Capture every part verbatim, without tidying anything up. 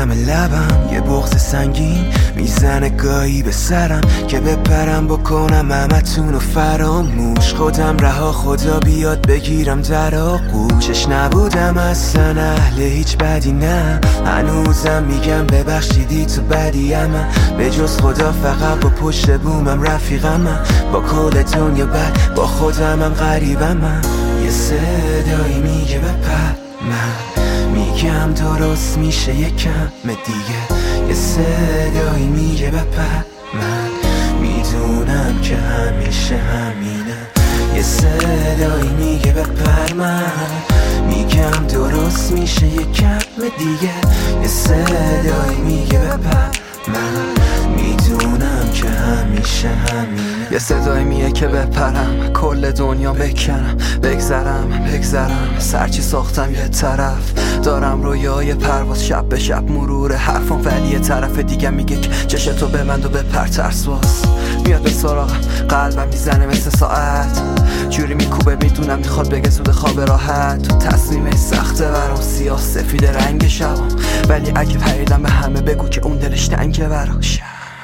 دم لبم یه بغض سنگین میزنه گاهی به سرم که بپرم بکنم همتون و فراموش. خودم رها خدا بیاد بگیرم در آغوشش. نبودم اصلا اهل هیچ بدی نه، هنوزم میگم ببخشیدی تو بدیم. به جز خدا فقط با پشت بومم رفیقم، با کل دنیا بد با خودمم غریبم. من یه صدایی میگه بپر، من میگم درست میشه یکم دیگه. یه صدایی میگه بپر، من میدونم که همیشه همینه. یه صدایی میگه بپر، من میگم درست میشه یکم دیگه. یه صدایی میگه بپر، من میدونم که همیشه همینه. یه صدایی میگه که بپرم، کل دنیا بکنم، بگذرم بگذرم سرچی ساختم یه طرف. دارم رویای پرواز شب به شب مرور حرفم، ولی یه طرف دیگه میگه که چشتو ببند و بپر ترس باز. میاد به سراغم، قلبم میزنه مثل ساعت، جوری میکوبه میدونم میخواد بگه زود خواب راحت. تو تصمیمش سخته برام، سیاه سفید رنگ شبم، ولی اگه پریدم به همه بگو که اون دلش تنگه براش.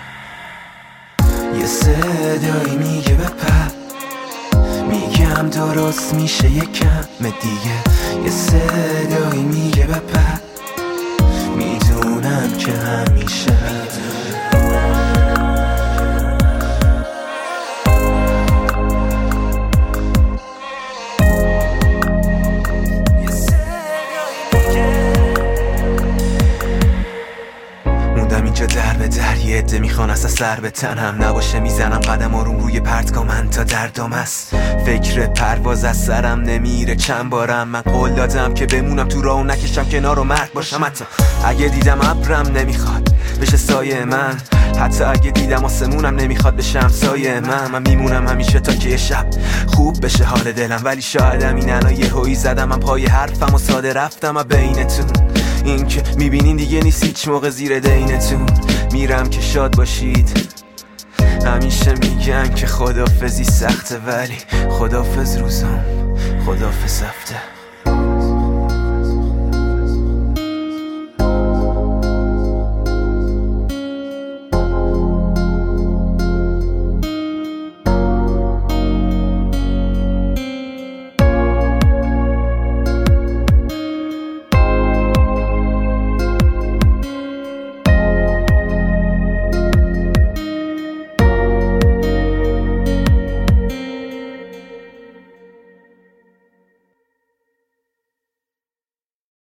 یه صدایی میگه بپر، میگم درست میشه یکم دیگه. یه صدایی میگه بپر، میدونم که همیشه اینجا در به در. یه عده میخوان اصلا سر به تنم نباشه، میزنم قدم آروم روی پرتگاه من تا دردام است. فکر پرواز از سرم نمیره چند بارم، من قول دادم که بمونم تو راه و نکشم کنار و مرد باشم. حتی اگه دیدم ابرم نمیخواد بشه سایه من، حتی اگه دیدم آسمونم نمیخواد بشم سایه من. من میمونم همیشه تا که یه شب خوب بشه حال دلم، ولی شاید همین الان یه هویی زدم من پای حرفم و ساده رفتم و بینتون. این که میبینین دیگه نیست هیچ موقع زیر دینتون. میرم که شاد باشید، همیشه میگن که خدافزی سخته، ولی خدافز روزم خدافز هفته.